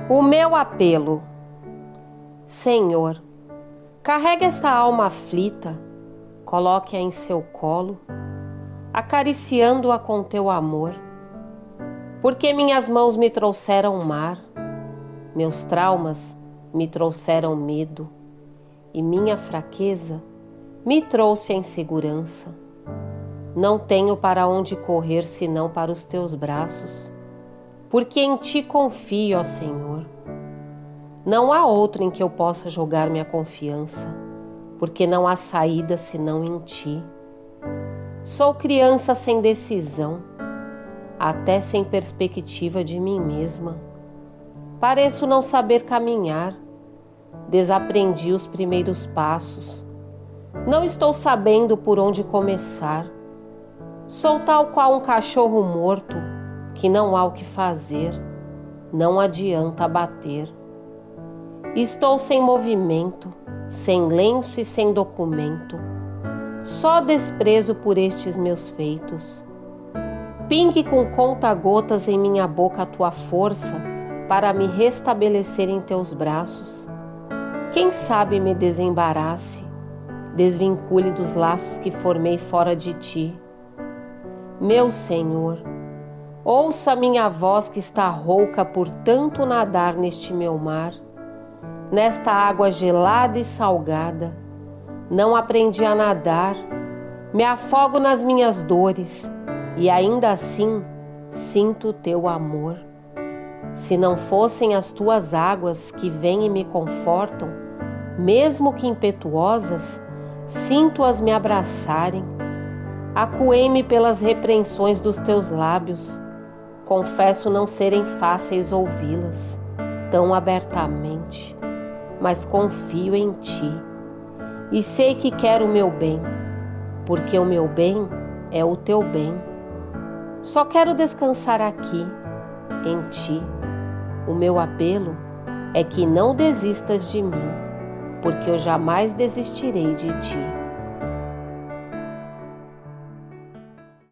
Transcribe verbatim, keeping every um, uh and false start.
O meu apelo. Senhor, carregue esta alma aflita, coloque-a em seu colo, acariciando-a com teu amor. Porque minhas mãos me trouxeram mar, meus traumas me trouxeram medo, e minha fraqueza me trouxe a insegurança. Não tenho para onde correr senão para os teus braços, porque em ti confio, ó Senhor. Não há outro em que eu possa jogar minha confiança, porque não há saída senão em ti. Sou criança sem decisão, até sem perspectiva de mim mesma. Pareço não saber caminhar, desaprendi os primeiros passos. Não estou sabendo por onde começar. Sou tal qual um cachorro morto, que não há o que fazer, não adianta bater. Estou sem movimento, sem lenço e sem documento, só desprezo por estes meus feitos. Pingue com conta-gotas em minha boca a tua força para me restabelecer em teus braços. Quem sabe me desembarace, desvincule dos laços que formei fora de ti. Meu Senhor, ouça minha voz que está rouca por tanto nadar neste meu mar, nesta água gelada e salgada. Não aprendi a nadar, me afogo nas minhas dores e ainda assim sinto o teu amor. Se não fossem as tuas águas que vêm e me confortam, mesmo que impetuosas, sinto-as me abraçarem. Acuei-me pelas repreensões dos teus lábios. Confesso não serem fáceis ouvi-las tão abertamente, mas confio em ti e sei que quero o meu bem, porque o meu bem é o teu bem. Só quero descansar aqui, em ti. O meu apelo é que não desistas de mim, porque eu jamais desistirei de ti.